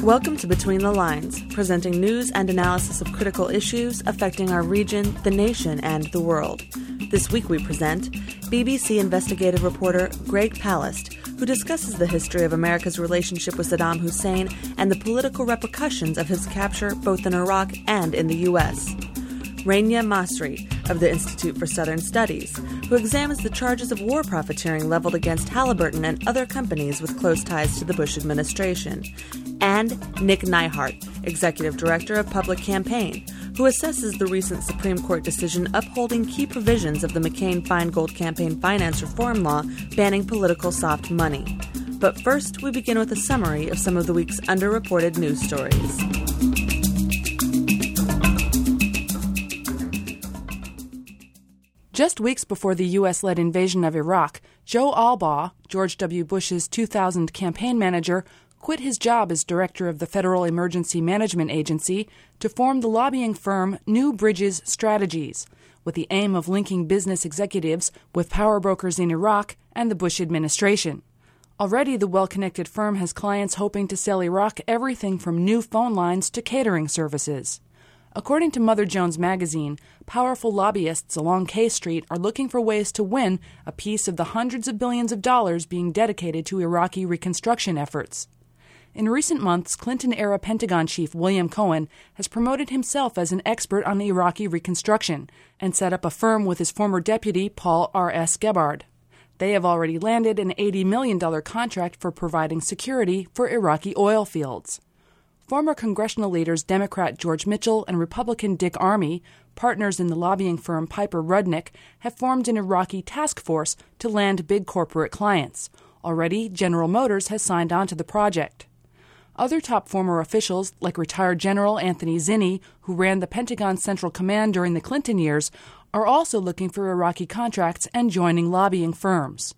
Welcome to Between the Lines, presenting news and analysis of critical issues affecting our region, the nation, and the world. This week we present BBC investigative reporter Greg Palast, who discusses the history of America's relationship with Saddam Hussein and the political repercussions of his capture both in Iraq and in the U.S. Rania Masri of the Institute for Southern Studies, who examines the charges of war profiteering leveled against Halliburton and other companies with close ties to the Bush administration. And Nick Neihart, Executive Director of Public Campaign, who assesses the recent Supreme Court decision upholding key provisions of the McCain-Feingold campaign finance reform law banning political soft money. But first, we begin with a summary of some of the week's underreported news stories. Just weeks before the U.S.-led invasion of Iraq, Joe Albaugh, George W. Bush's 2000 campaign manager, quit his job as director of the Federal Emergency Management Agency to form the lobbying firm New Bridges Strategies, with the aim of linking business executives with power brokers in Iraq and the Bush administration. Already, the well-connected firm has clients hoping to sell Iraq everything from new phone lines to catering services. According to Mother Jones magazine, powerful lobbyists along K Street are looking for ways to win a piece of the hundreds of billions of dollars being dedicated to Iraqi reconstruction efforts. In recent months, Clinton-era Pentagon chief William Cohen has promoted himself as an expert on Iraqi reconstruction and set up a firm with his former deputy, Paul R.S. Gebhard. They have already landed an $80 million contract for providing security for Iraqi oil fields. Former congressional leaders Democrat George Mitchell and Republican Dick Armey, partners in the lobbying firm Piper Rudnick, have formed an Iraqi task force to land big corporate clients. Already, General Motors has signed on to the project. Other top former officials, like retired General Anthony Zinni, who ran the Pentagon Central Command during the Clinton years, are also looking for Iraqi contracts and joining lobbying firms.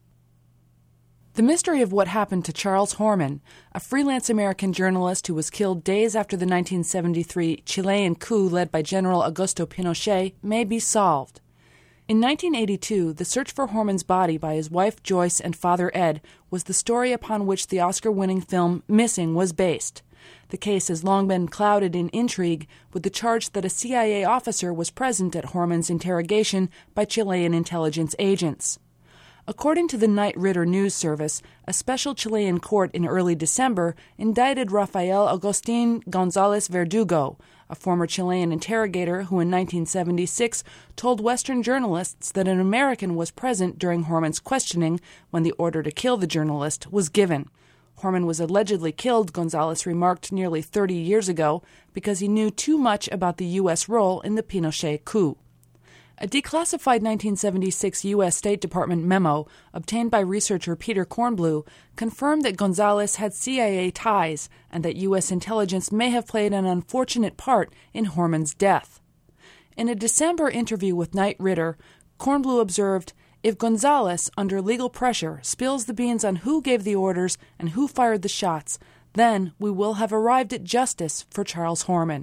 The mystery of what happened to Charles Horman, a freelance American journalist who was killed days after the 1973 Chilean coup led by General Augusto Pinochet, may be solved. In 1982, the search for Horman's body by his wife Joyce and father Ed was the story upon which the Oscar-winning film Missing was based. The case has long been clouded in intrigue, with the charge that a CIA officer was present at Horman's interrogation by Chilean intelligence agents. According to the Knight Ridder News Service, a special Chilean court in early December indicted Rafael Agustín González Verdugo, a former Chilean interrogator who in 1976 told Western journalists that an American was present during Horman's questioning when the order to kill the journalist was given. Horman was allegedly killed, González remarked nearly 30 years ago, because he knew too much about the U.S. role in the Pinochet coup. A declassified 1976 U.S. State Department memo obtained by researcher Peter Kornbluh confirmed that González had CIA ties and that U.S. intelligence may have played an unfortunate part in Horman's death. In a December interview with Knight Ridder, Kornbluh observed, "If González, under legal pressure, spills the beans on who gave the orders and who fired the shots, then we will have arrived at justice for Charles Horman."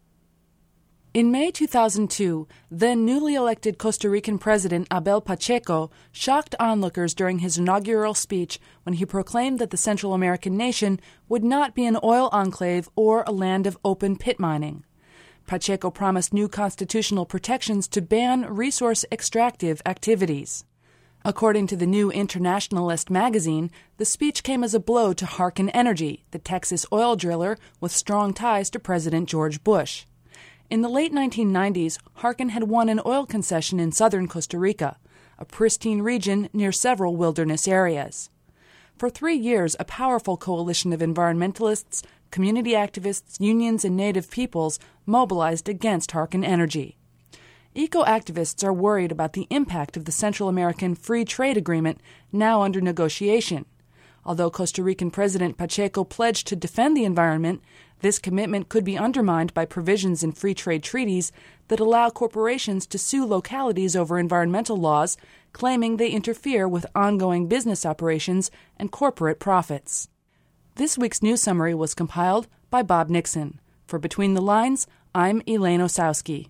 In May 2002, then newly elected Costa Rican President Abel Pacheco shocked onlookers during his inaugural speech when he proclaimed that the Central American nation would not be an oil enclave or a land of open pit mining. Pacheco promised new constitutional protections to ban resource extractive activities. According to the New Internationalist magazine, the speech came as a blow to Harken Energy, the Texas oil driller with strong ties to President George Bush. In the late 1990s, Harken had won an oil concession in southern Costa Rica, a pristine region near several wilderness areas. For 3 years, a powerful coalition of environmentalists, community activists, unions, and native peoples mobilized against Harken Energy. Eco-activists are worried about the impact of the Central American Free Trade Agreement now under negotiation. Although Costa Rican President Pacheco pledged to defend the environment, this commitment could be undermined by provisions in free trade treaties that allow corporations to sue localities over environmental laws, claiming they interfere with ongoing business operations and corporate profits. This week's news summary was compiled by Bob Nixon. For Between the Lines, I'm Elaine Osowski.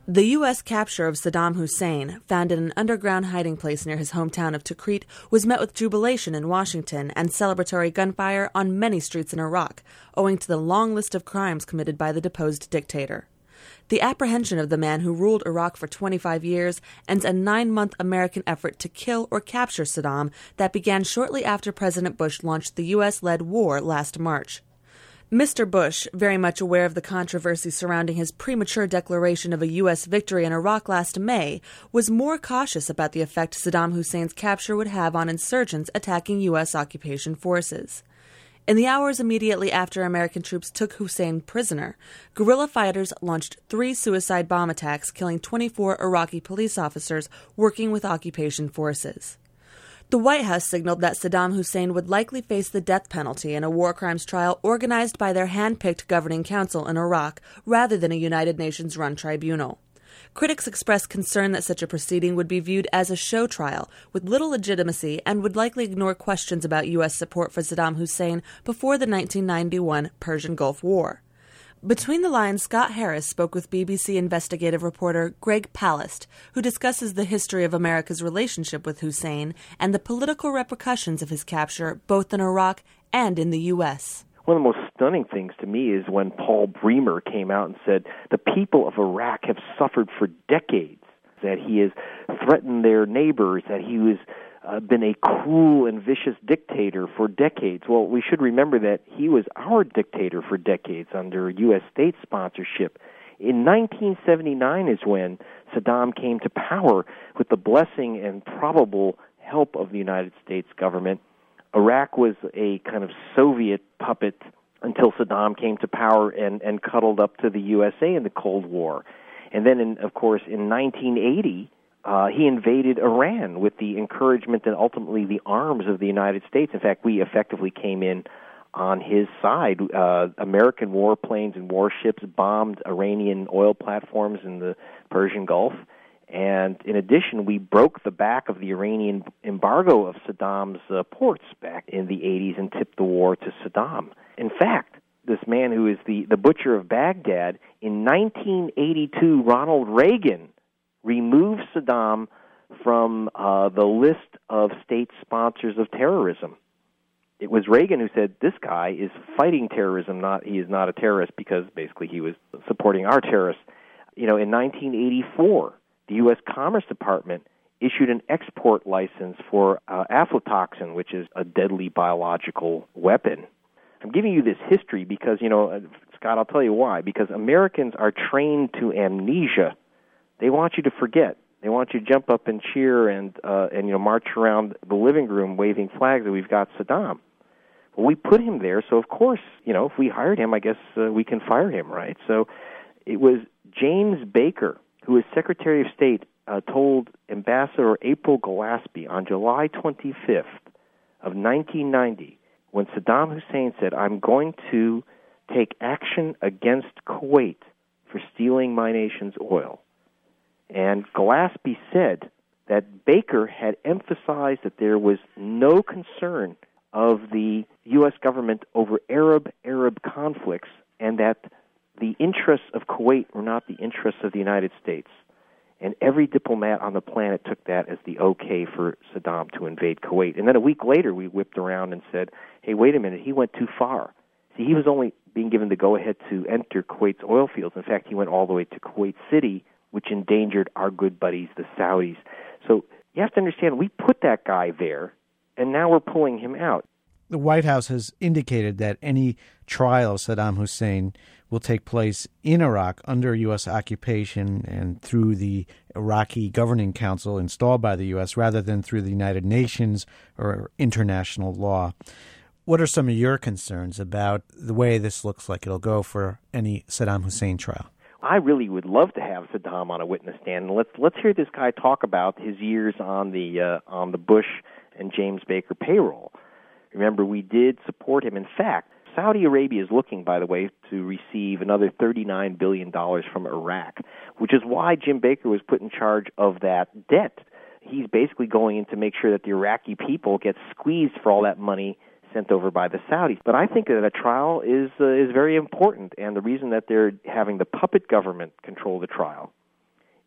The U.S. capture of Saddam Hussein, found in an underground hiding place near his hometown of Tikrit, was met with jubilation in Washington and celebratory gunfire on many streets in Iraq, owing to the long list of crimes committed by the deposed dictator. The apprehension of the man who ruled Iraq for 25 years ends a 9-month American effort to kill or capture Saddam that began shortly after President Bush launched the U.S.-led war last March. Mr. Bush, very much aware of the controversy surrounding his premature declaration of a U.S. victory in Iraq last May, was more cautious about the effect Saddam Hussein's capture would have on insurgents attacking U.S. occupation forces. In the hours immediately after American troops took Hussein prisoner, guerrilla fighters launched 3 suicide bomb attacks, killing 24 Iraqi police officers working with occupation forces. The White House signaled that Saddam Hussein would likely face the death penalty in a war crimes trial organized by their hand-picked governing council in Iraq, rather than a United Nations-run tribunal. Critics expressed concern that such a proceeding would be viewed as a show trial, with little legitimacy, and would likely ignore questions about U.S. support for Saddam Hussein before the 1991 Persian Gulf War. Between the lines, Scott Harris spoke with BBC investigative reporter Greg Palast, who discusses the history of America's relationship with Hussein and the political repercussions of his capture both in Iraq and in the U.S. One of the most stunning things to me is when Paul Bremer came out and said the people of Iraq have suffered for decades, that he has threatened their neighbors, that he was been a cruel and vicious dictator for decades. Well, we should remember that he was our dictator for decades under U.S. state sponsorship. In 1979 is when Saddam came to power with the blessing and probable help of the United States government. Iraq was a kind of Soviet puppet until Saddam came to power and cuddled up to the USA in the Cold War. And then, of course, in 1980, he invaded Iran with the encouragement and ultimately the arms of the United States. In fact, we effectively came in on his side. American warplanes and warships bombed Iranian oil platforms in the Persian Gulf. And in addition, we broke the back of the Iranian embargo of Saddam's ports back in the 80s and tipped the war to Saddam. In fact, this man who is the butcher of Baghdad, in 1982, Ronald Reagan removed Saddam from the list of state sponsors of terrorism. It was Reagan who said, this guy is fighting terrorism, he is not a terrorist, because basically he was supporting our terrorists. In 1984, the U.S. Commerce Department issued an export license for aflatoxin, which is a deadly biological weapon. I'm giving you this history because, Scott, I'll tell you why. Because Americans are trained to amnesia. They want you to forget. They want you to jump up and cheer and march around the living room waving flags that we've got Saddam. Well, we put him there, so of course, if we hired him, I guess we can fire him, right? So it was James Baker, who was Secretary of State, told Ambassador April Gillespie on July 25th of 1990, when Saddam Hussein said, I'm going to take action against Kuwait for stealing my nation's oil. And Gillespie said that Baker had emphasized that there was no concern of the U.S. government over Arab conflicts, and that the interests of Kuwait were not the interests of the United States. And every diplomat on the planet took that as the okay for Saddam to invade Kuwait. And then a week later, we whipped around and said, hey, wait a minute, he went too far. See, he was only being given the go-ahead to enter Kuwait's oil fields. In fact, he went all the way to Kuwait City, which endangered our good buddies, the Saudis. So you have to understand, we put that guy there, and now we're pulling him out. The White House has indicated that any trial of Saddam Hussein will take place in Iraq under U.S. occupation and through the Iraqi Governing Council installed by the U.S. rather than through the United Nations or international law. What are some of your concerns about the way this looks like it'll go for any Saddam Hussein trial? I really would love to have Saddam on a witness stand. Let's hear this guy talk about his years on the Bush and James Baker payroll. Remember, we did support him. In fact, Saudi Arabia is looking, by the way, to receive another $39 billion from Iraq, which is why Jim Baker was put in charge of that debt. He's basically going in to make sure that the Iraqi people get squeezed for all that money sent over by the Saudis. But I think that a trial is very important, and the reason that they're having the puppet government control the trial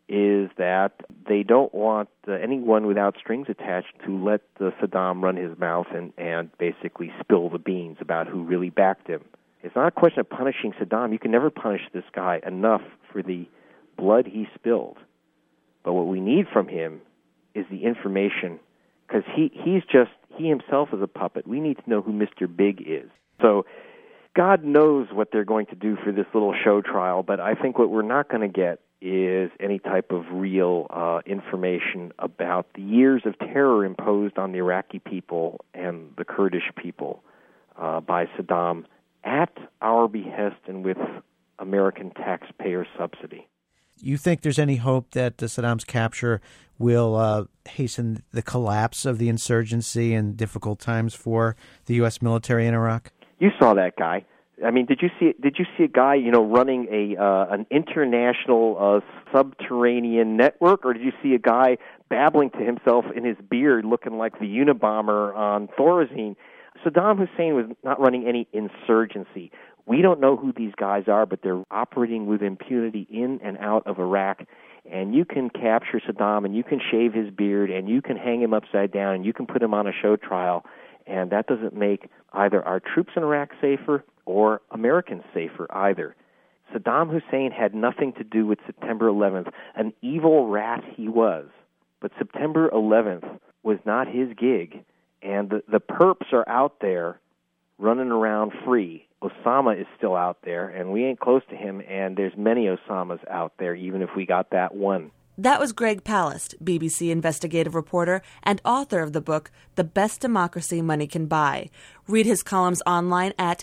is that they don't want anyone without strings attached to let Saddam run his mouth and basically spill the beans about who really backed him. It's not a question of punishing Saddam. You can never punish this guy enough for the blood he spilled. But what we need from him is the information, because he himself is a puppet. We need to know who Mr. Big is. So God knows what they're going to do for this little show trial, but I think what we're not going to get is any type of real information about the years of terror imposed on the Iraqi people and the Kurdish people by Saddam at our behest and with American taxpayer subsidy. You think there's any hope that Saddam's capture will hasten the collapse of the insurgency and difficult times for the U.S. military in Iraq? You saw that guy. I mean, did you see a guy, running an international subterranean network, or did you see a guy babbling to himself in his beard, looking like the Unabomber on Thorazine? Saddam Hussein was not running any insurgency. We don't know who these guys are, but they're operating with impunity in and out of Iraq. And you can capture Saddam, and you can shave his beard, and you can hang him upside down, and you can put him on a show trial, and that doesn't make either our troops in Iraq safer or Americans safer either. Saddam Hussein had nothing to do with September 11th, an evil rat he was. But September 11th was not his gig, and the perps are out there running around free. Osama is still out there, and we ain't close to him, and there's many Osamas out there, even if we got that one. That was Greg Palast, BBC investigative reporter and author of the book The Best Democracy Money Can Buy. Read his columns online at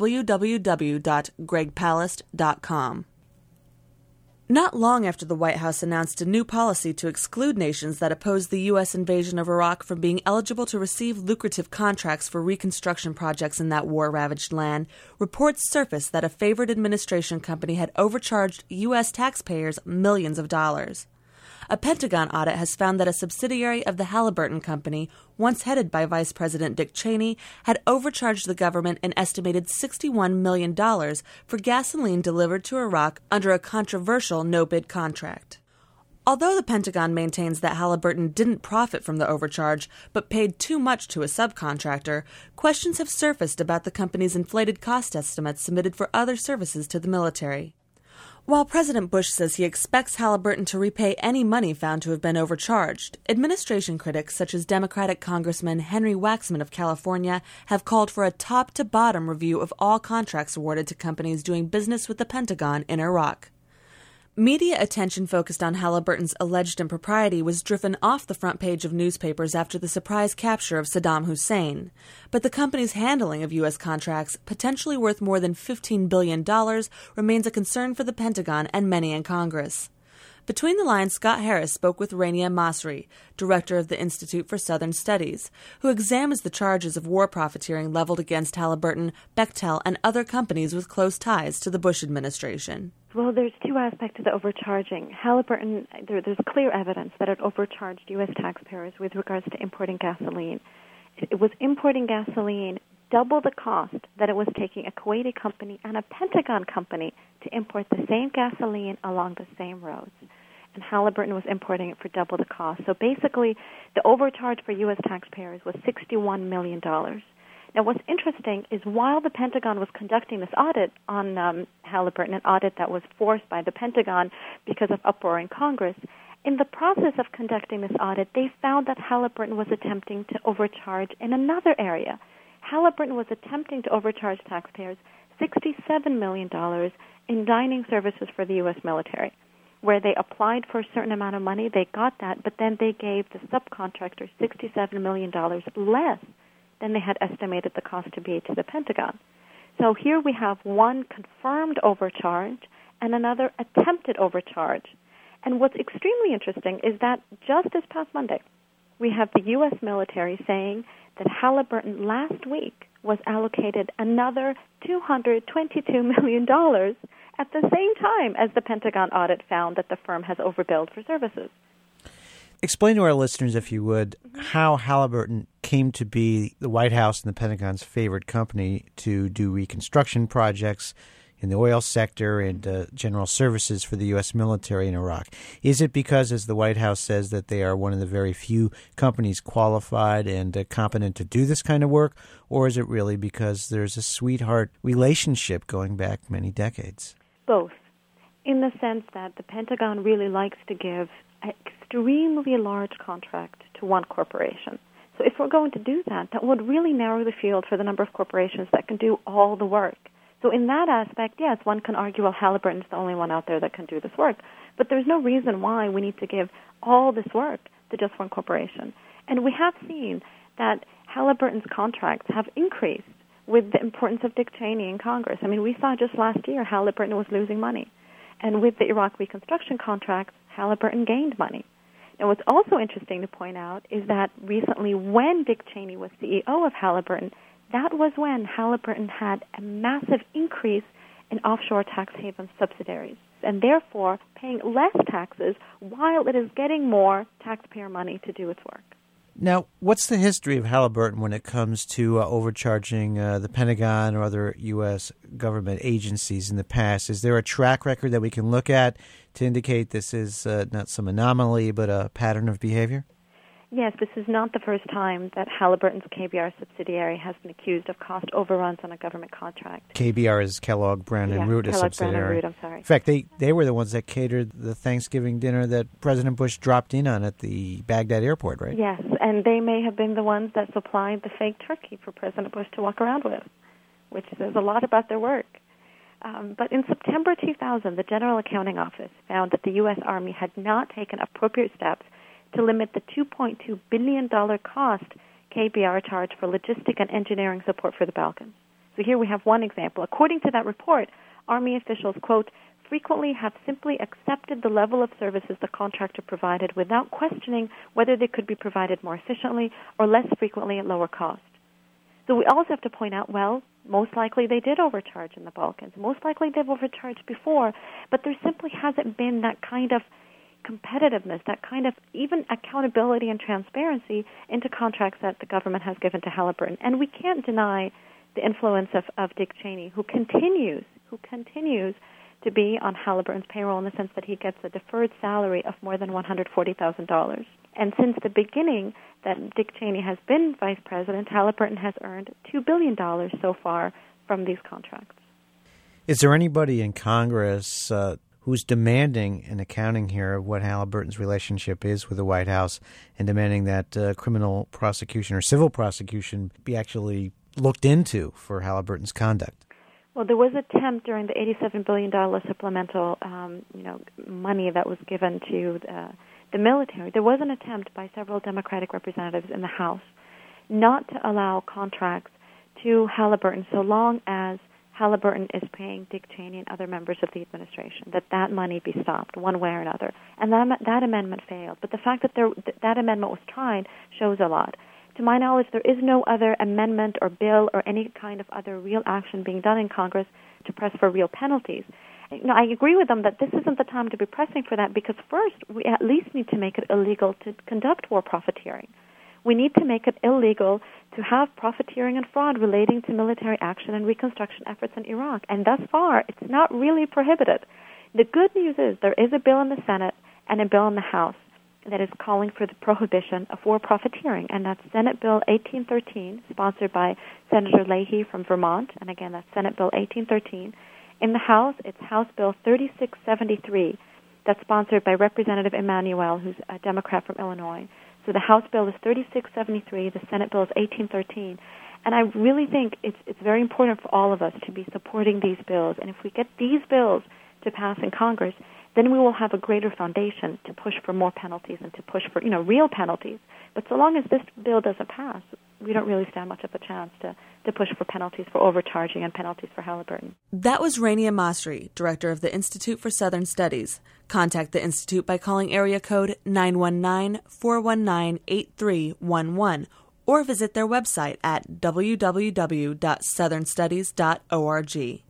www.gregpalast.com. Not long after the White House announced a new policy to exclude nations that oppose the U.S. invasion of Iraq from being eligible to receive lucrative contracts for reconstruction projects in that war-ravaged land, reports surfaced that a favored administration company had overcharged U.S. taxpayers millions of dollars. A Pentagon audit has found that a subsidiary of the Halliburton Company, once headed by Vice President Dick Cheney, had overcharged the government an estimated $61 million for gasoline delivered to Iraq under a controversial no-bid contract. Although the Pentagon maintains that Halliburton didn't profit from the overcharge but paid too much to a subcontractor, questions have surfaced about the company's inflated cost estimates submitted for other services to the military. While President Bush says he expects Halliburton to repay any money found to have been overcharged, administration critics such as Democratic Congressman Henry Waxman of California have called for a top-to-bottom review of all contracts awarded to companies doing business with the Pentagon in Iraq. Media attention focused on Halliburton's alleged impropriety was driven off the front page of newspapers after the surprise capture of Saddam Hussein. But the company's handling of U.S. contracts, potentially worth more than $15 billion, remains a concern for the Pentagon and many in Congress. Between the lines, Scott Harris spoke with Rania Masri, director of the Institute for Southern Studies, who examines the charges of war profiteering leveled against Halliburton, Bechtel, and other companies with close ties to the Bush administration. Well, there's two aspects to the overcharging. Halliburton, there's clear evidence that it overcharged U.S. taxpayers with regards to importing gasoline. It was importing gasoline double the cost that it was taking a Kuwaiti company and a Pentagon company to import the same gasoline along the same roads. And Halliburton was importing it for double the cost. So basically, the overcharge for U.S. taxpayers was $61 million. Now, what's interesting is while the Pentagon was conducting this audit on Halliburton, an audit that was forced by the Pentagon because of uproar in Congress, in the process of conducting this audit, they found that Halliburton was attempting to overcharge in another area. Halliburton was attempting to overcharge taxpayers $67 million in dining services for the U.S. military, where they applied for a certain amount of money, they got that, but then they gave the subcontractor $67 million less than they had estimated the cost to be to the Pentagon. So here we have one confirmed overcharge and another attempted overcharge. And what's extremely interesting is that just this past Monday, we have the U.S. military saying that Halliburton last week was allocated another $222 million at the same time as the Pentagon audit found that the firm has overbilled for services. Explain to our listeners, if you would, how Halliburton came to be the White House and the Pentagon's favorite company to do reconstruction projects in the oil sector and general services for the U.S. military in Iraq. Is it because, as the White House says, that they are one of the very few companies qualified and competent to do this kind of work, or is it really because there's a sweetheart relationship going back many decades? Both, in the sense that the Pentagon really likes to give an extremely large contract to one corporation. So if we're going to do that, that would really narrow the field for the number of corporations that can do all the work. So in that aspect, yes, one can argue, well, Halliburton's the only one out there that can do this work. But there's no reason why we need to give all this work to just one corporation. And we have seen that Halliburton's contracts have increased with the importance of Dick Cheney in Congress. I mean, we saw just last year Halliburton was losing money. And with the Iraq reconstruction contracts, Halliburton gained money. And what's also interesting to point out is that recently when Dick Cheney was CEO of Halliburton, that was when Halliburton had a massive increase in offshore tax haven subsidiaries, and therefore paying less taxes while it is getting more taxpayer money to do its work. Now, what's the history of Halliburton when it comes to overcharging the Pentagon or other U.S. government agencies in the past? Is there a track record that we can look at to indicate this is not some anomaly but a pattern of behavior? Yes, this is not the first time that Halliburton's KBR subsidiary has been accused of cost overruns on a government contract. KBR is Kellogg Brown and Root, a subsidiary. I'm sorry. In fact, they were the ones that catered the Thanksgiving dinner that President Bush dropped in on at the Baghdad airport, right? Yes, and they may have been the ones that supplied the fake turkey for President Bush to walk around with, which says a lot about their work. But in September 2000, the General Accounting Office found that the U.S. Army had not taken appropriate steps to limit the $2.2 billion cost KBR charged for logistic and engineering support for the Balkans. So here we have one example. According to that report, Army officials, quote, frequently have simply accepted the level of services the contractor provided without questioning whether they could be provided more efficiently or less frequently at lower cost. So we also have to point out, well, most likely they did overcharge in the Balkans. Most likely they've overcharged before, but there simply hasn't been that kind of competitiveness, that kind of even accountability and transparency into contracts that the government has given to Halliburton. And we can't deny the influence of Dick Cheney, who continues to be on Halliburton's payroll in the sense that he gets a deferred salary of more than $140,000. And since the beginning that Dick Cheney has been vice president, Halliburton has earned $2 billion so far from these contracts. Is there anybody in Congress who's demanding an accounting here of what Halliburton's relationship is with the White House and demanding that criminal prosecution or civil prosecution be actually looked into for Halliburton's conduct? Well, there was an attempt during the $87 billion supplemental money that was given to the military. There was an attempt by several Democratic representatives in the House not to allow contracts to Halliburton so long as Halliburton is paying Dick Cheney and other members of the administration, that money be stopped one way or another. And that amendment failed. But the fact that that amendment was tried shows a lot. To my knowledge, there is no other amendment or bill or any kind of other real action being done in Congress to press for real penalties. I agree with them that this isn't the time to be pressing for that because first, we at least need to make it illegal to conduct war profiteering. We need to make it illegal to have profiteering and fraud relating to military action and reconstruction efforts in Iraq. And thus far, it's not really prohibited. The good news is there is a bill in the Senate and a bill in the House that is calling for the prohibition of war profiteering, and that's Senate Bill 1813, sponsored by Senator Leahy from Vermont, and again, that's Senate Bill 1813. In the House, it's House Bill 3673, that's sponsored by Representative Emanuel, who's a Democrat from Illinois. So the House bill is 3673, the Senate bill is 1813. And I really think it's very important for all of us to be supporting these bills. And if we get these bills to pass in Congress, then we will have a greater foundation to push for more penalties and to push for, real penalties. But so long as this bill doesn't pass, we don't really stand much of a chance to push for penalties for overcharging and penalties for Halliburton. That was Rania Masri, director of the Institute for Southern Studies. Contact the Institute by calling area code 919-419-8311 or visit their website at www.southernstudies.org.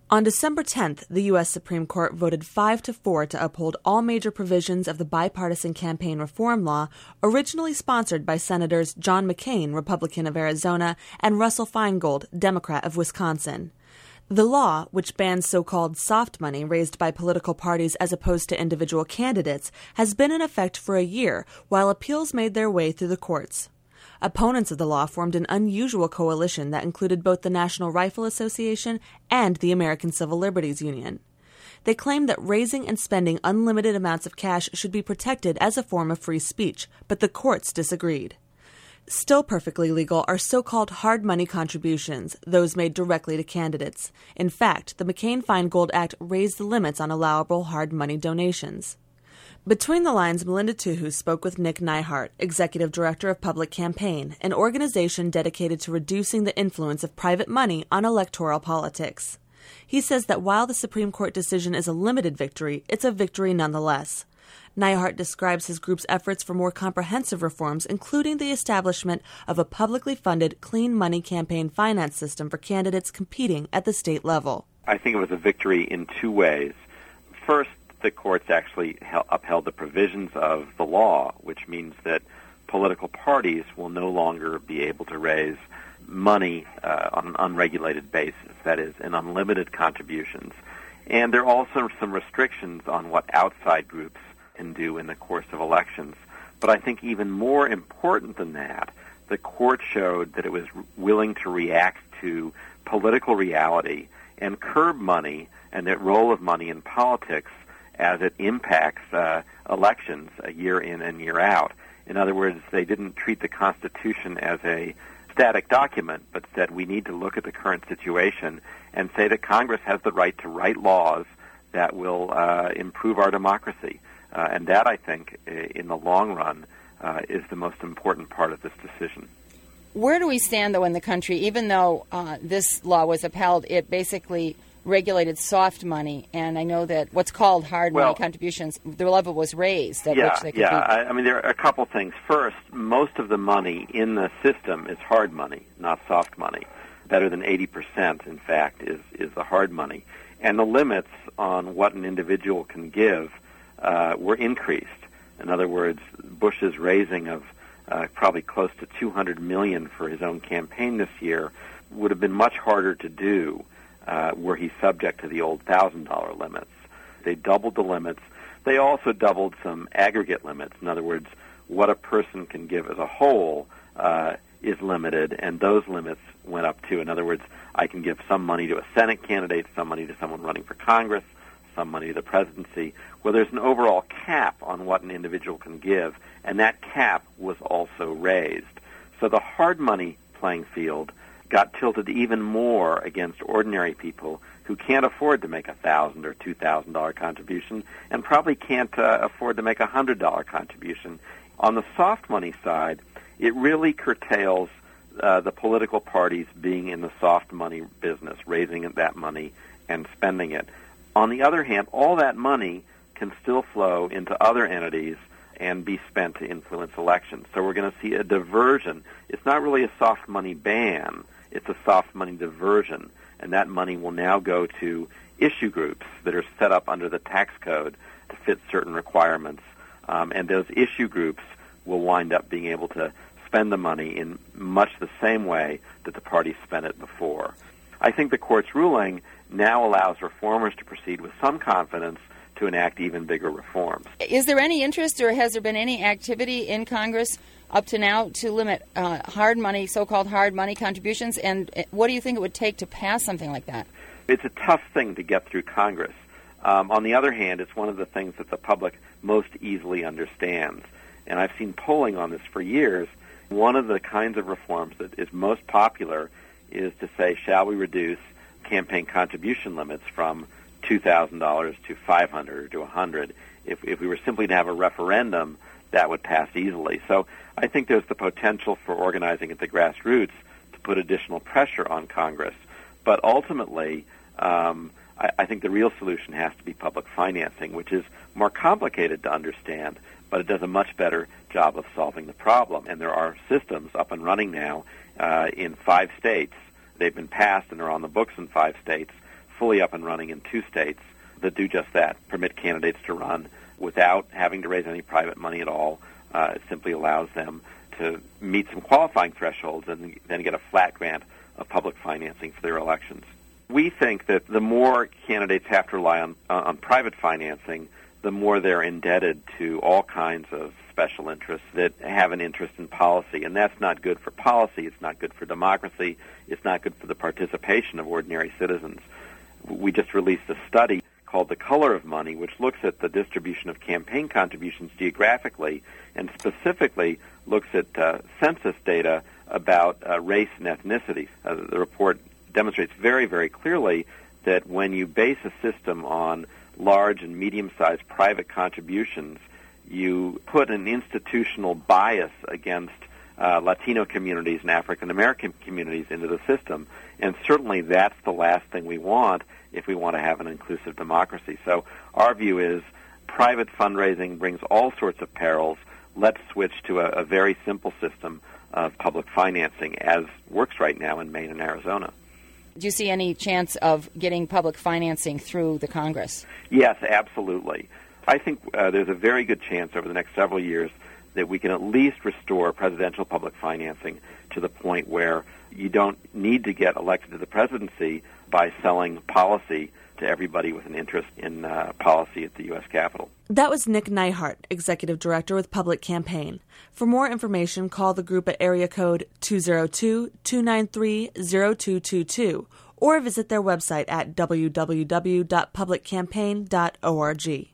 On December 10th, the U.S. Supreme Court voted 5-4 to uphold all major provisions of the bipartisan campaign reform law originally sponsored by Senators John McCain, Republican of Arizona, and Russell Feingold, Democrat of Wisconsin. The law, which bans so-called soft money raised by political parties as opposed to individual candidates, has been in effect for a year, while appeals made their way through the courts. Opponents of the law formed an unusual coalition that included both the National Rifle Association and the American Civil Liberties Union. They claimed that raising and spending unlimited amounts of cash should be protected as a form of free speech, but the courts disagreed. Still perfectly legal are so-called hard money contributions, those made directly to candidates. In fact, the McCain-Feingold Act raised the limits on allowable hard money donations. Between the lines, Melinda Tuhu spoke with Nick Neihart, Executive Director of Public Campaign, an organization dedicated to reducing the influence of private money on electoral politics. He says that while the Supreme Court decision is a limited victory, it's a victory nonetheless. Neihart describes his group's efforts for more comprehensive reforms, including the establishment of a publicly funded clean money campaign finance system for candidates competing at the state level. I think it was a victory in two ways. First, the courts actually upheld the provisions of the law, which means that political parties will no longer be able to raise money on an unregulated basis, that is, in unlimited contributions. And there are also some restrictions on what outside groups can do in the course of elections. But I think even more important than that, the court showed that it was willing to react to political reality and curb money and the role of money in politics as it impacts elections year in and year out. In other words, they didn't treat the Constitution as a static document, but said we need to look at the current situation and say that Congress has the right to write laws that will improve our democracy. And that, I think, in the long run, is the most important part of this decision. Where do we stand, though, in the country? Even though this law was upheld, it basically regulated soft money, and I know that what's called hard money contributions, the level was raised at which they could be. I mean, there are a couple things. First, most of the money in the system is hard money, not soft money. Better than 80%, in fact, is the hard money. And the limits on what an individual can give were increased. In other words, Bush's raising of probably close to $200 million for his own campaign this year would have been much harder to do were he subject to the old $1,000 limits. They doubled the limits. They also doubled some aggregate limits. In other words, what a person can give as a whole is limited, and those limits went up too. In other words, I can give some money to a Senate candidate, some money to someone running for Congress, some money to the presidency. Well, there's an overall cap on what an individual can give, and that cap was also raised. So the hard money playing field got tilted even more against ordinary people who can't afford to make a $1,000 or $2,000 contribution and probably can't afford to make a $100 contribution. On the soft money side, it really curtails the political parties being in the soft money business, raising that money and spending it. On the other hand, all that money can still flow into other entities and be spent to influence elections. So we're going to see a diversion. It's not really a soft money ban. It's a soft money diversion, and that money will now go to issue groups that are set up under the tax code to fit certain requirements, and those issue groups will wind up being able to spend the money in much the same way that the party spent it before. I think the court's ruling now allows reformers to proceed with some confidence to enact even bigger reforms. Is there any interest or has there been any activity in Congress up to now to limit hard money, so-called hard money contributions? And what do you think it would take to pass something like that? It's a tough thing to get through Congress. On the other hand, it's one of the things that the public most easily understands. And I've seen polling on this for years. One of the kinds of reforms that is most popular is to say, shall we reduce campaign contribution limits from $2,000 to $500 or to $100? If we were simply to have a referendum, that would pass easily. So I think there's the potential for organizing at the grassroots to put additional pressure on Congress. But ultimately, I think the real solution has to be public financing, which is more complicated to understand, but it does a much better job of solving the problem. And there are systems up and running now in 5 states. They've been passed and are on the books in 5 states fully up and running in 2 states that do just that, permit candidates to run without having to raise any private money at all. It simply allows them to meet some qualifying thresholds and then get a flat grant of public financing for their elections. We think that the more candidates have to rely on private financing, the more they're indebted to all kinds of special interests that have an interest in policy. And that's not good for policy. It's not good for democracy. It's not good for the participation of ordinary citizens. We just released a study called The Color of Money, which looks at the distribution of campaign contributions geographically and specifically looks at census data about race and ethnicity. The report demonstrates very, very clearly that when you base a system on large and medium-sized private contributions, you put an institutional bias against Latino communities and African American communities into the system. And certainly that's the last thing we want if we want to have an inclusive democracy. So our view is private fundraising brings all sorts of perils. Let's switch to a very simple system of public financing, as works right now in Maine and Arizona. Do you see any chance of getting public financing through the Congress? Yes, absolutely. I think there's a very good chance over the next several years that we can at least restore presidential public financing to the point where you don't need to get elected to the presidency by selling policy to everybody with an interest in policy at the U.S. Capitol. That was Nick Neihart, Executive Director with Public Campaign. For more information, call the group at area code 202-293-0222 or visit their website at www.publiccampaign.org.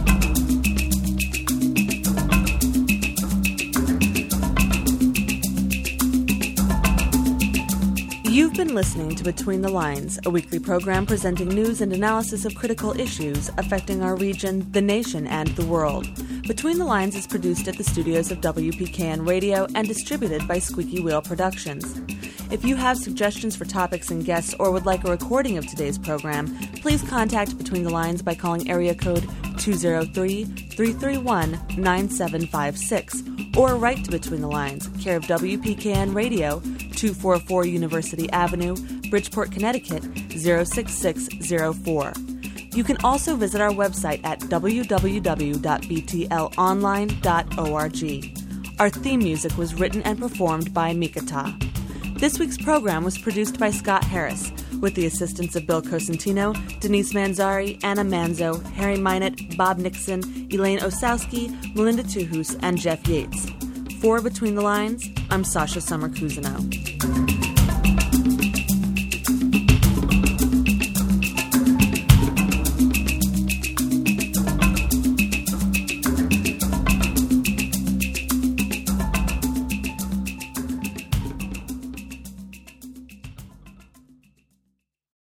You've been listening to Between the Lines, a weekly program presenting news and analysis of critical issues affecting our region, the nation, and the world. Between the Lines is produced at the studios of WPKN Radio and distributed by Squeaky Wheel Productions. If you have suggestions for topics and guests or would like a recording of today's program, please contact Between the Lines by calling area code 203-331-9756 or write to Between the Lines, care of WPKN Radio, 244 University Avenue, Bridgeport, Connecticut, 06604. You can also visit our website at www.btlonline.org. Our theme music was written and performed by Mikata. This week's program was produced by Scott Harris, with the assistance of Bill Cosentino, Denise Manzari, Anna Manzo, Harry Minot, Bob Nixon, Elaine Osowski, Melinda Tuhus, and Jeff Yates. For Between the Lines, I'm Sasha Summer-Cousineau.